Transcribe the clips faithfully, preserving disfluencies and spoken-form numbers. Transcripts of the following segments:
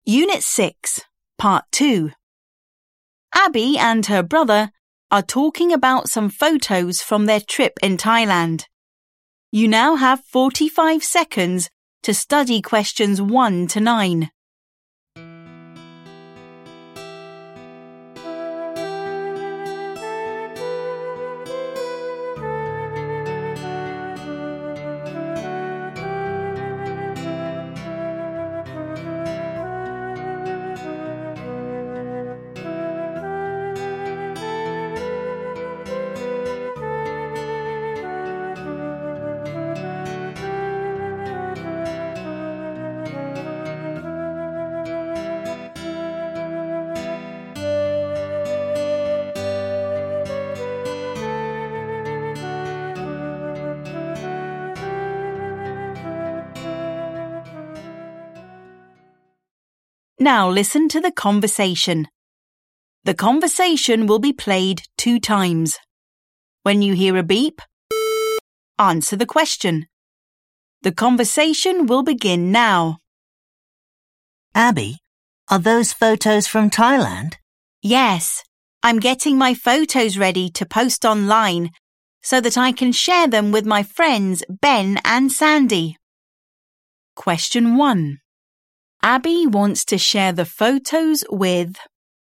Unit six, Part two. Abby and her brother are talking about some photos from their trip in Thailand. You now have forty-five seconds to study questions one to nine. Now listen to the conversation. The conversation will be played two times. When you hear a beep, answer the question. The conversation will begin now. Abby, are those photos from Thailand? Yes, I'm getting my photos ready to post online so that I can share them with my friends Ben and Sandy. Question one. Abby wants to share the photos with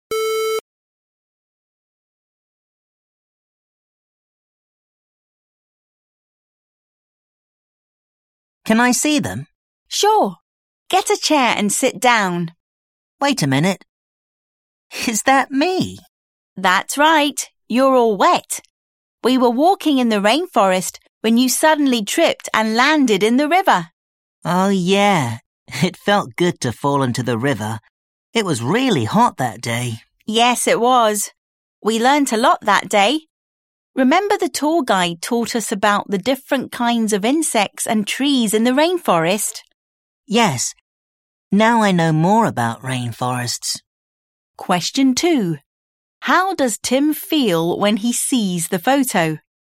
Can I see them? Sure. Get a chair and sit down. Wait a minute. Is that me? That's right. You're all wet. We were walking in the rainforest when you suddenly tripped and landed in the river. Oh, yeah. It felt good to fall into the river. It was really hot that day. Yes, it was. We learnt a lot that day. Remember the tour guide taught us about the different kinds of insects and trees in the rainforest? Yes. Now I know more about rainforests. Question two. How does Tim feel when he sees the photo?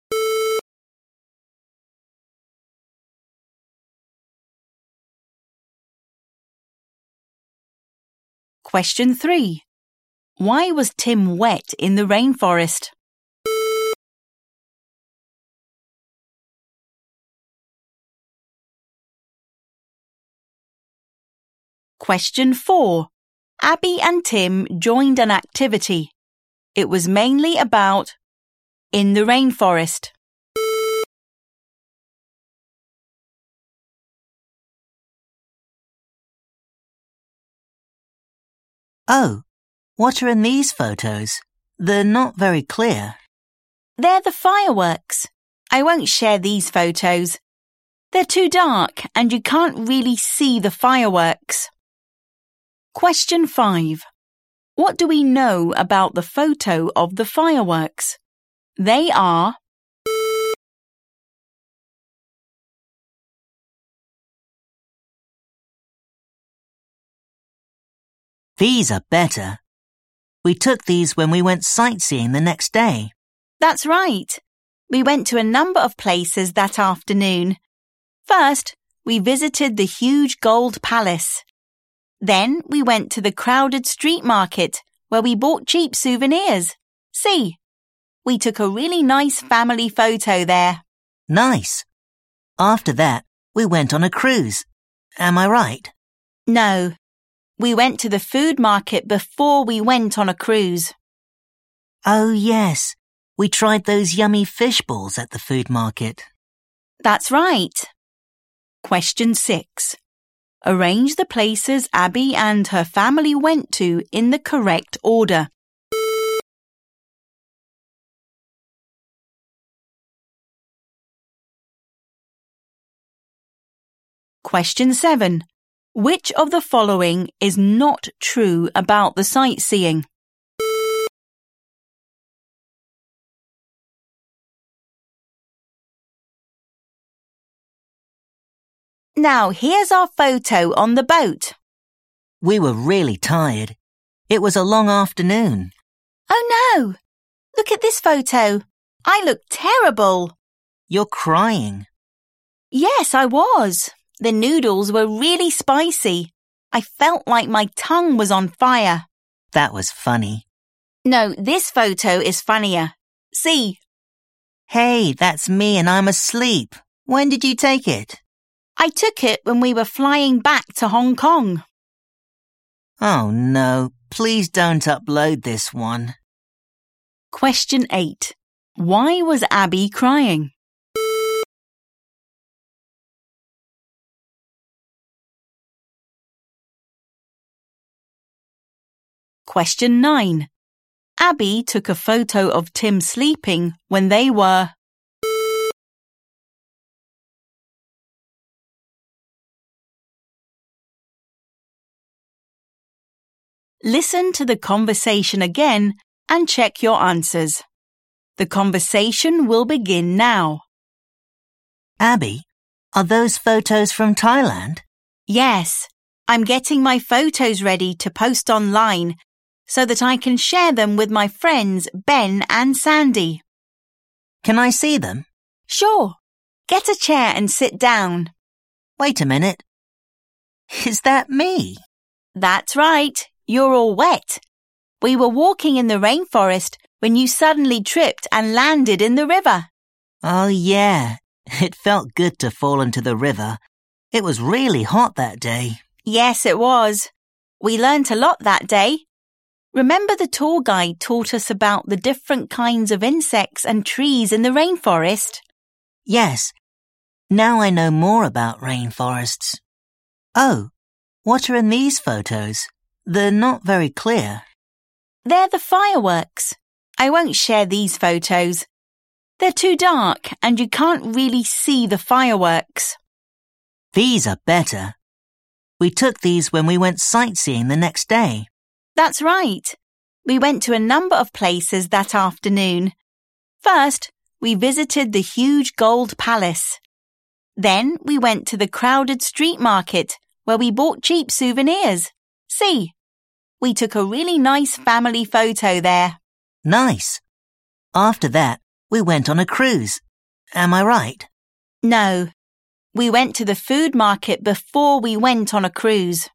Question three. Why was Tim wet in the rainforest? Question four. Abby and Tim joined an activity. It was mainly about in the rainforest. Oh, what are in these photos? They're not very clear. They're the fireworks. I won't share these photos. They're too dark and you can't really see the fireworks. Question five. What do we know about the photo of the fireworks? They are These are better. We took these when we went sightseeing the next day. That's right. We went to a number of places that afternoon. First, we visited the huge gold palace. Then we went to the crowded street market where we bought cheap souvenirs. See, we took a really nice family photo there. Nice. After that, we went on a cruise. Am I right? No. We went to the food market before we went on a cruise. Oh, yes. We tried those yummy fish balls at the food market. That's right. Question six. Arrange the places Abby and her family went to in the correct order. Question seven. Which of the following is not true about the sightseeing? Now here's our photo on the boat. We were really tired. It was a long afternoon. Oh no! Look at this photo. I look terrible. You're crying. Yes, I was. The noodles were really spicy. I felt like my tongue was on fire. That was funny. No, this photo is funnier. See? Hey, that's me and I'm asleep. When did you take it? I took it when we were flying back to Hong Kong. Oh no, please don't upload this one. Question eight. Why was Abby crying? Question nine. Abby took a photo of Tim sleeping when they were... Listen to the conversation again and check your answers. The conversation will begin now. Abby, are those photos from Thailand? Yes, I'm getting my photos ready to post online so that I can share them with my friends Ben and Sandy. Can I see them? Sure. Get a chair and sit down. Wait a minute. Is that me? That's right. You're all wet. We were walking in the rainforest when you suddenly tripped and landed in the river. Oh yeah, it felt good to fall into the river. It was really hot that day. Yes, it was. We learnt a lot that day. Remember the tour guide taught us about the different kinds of insects and trees in the rainforest? Yes. Now I know more about rainforests. Oh, what are in these photos? They're not very clear. They're the fireworks. I won't share these photos. They're too dark and you can't really see the fireworks. These are better. We took these when we went sightseeing the next day. That's right. We went to a number of places that afternoon. First, we visited the huge gold palace. Then we went to the crowded street market where we bought cheap souvenirs. See, we took a really nice family photo there. Nice. After that, we went on a cruise. Am I right? No. We went to the food market before we went on a cruise.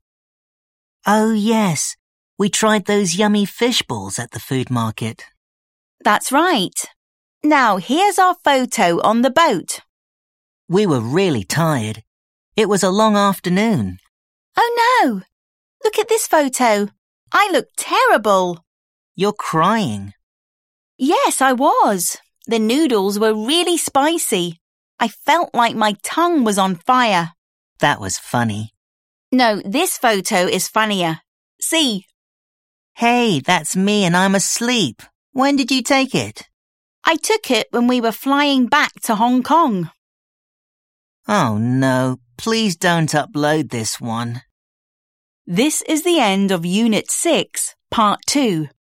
Oh, yes. We tried those yummy fish balls at the food market. That's right. Now, here's our photo on the boat. We were really tired. It was a long afternoon. Oh, no. Look at this photo. I look terrible. You're crying. Yes, I was. The noodles were really spicy. I felt like my tongue was on fire. That was funny. No, this photo is funnier. See? Hey, that's me and I'm asleep. When did you take it? I took it when we were flying back to Hong Kong. Oh no, please don't upload this one. This is the end of Unit six, Part two.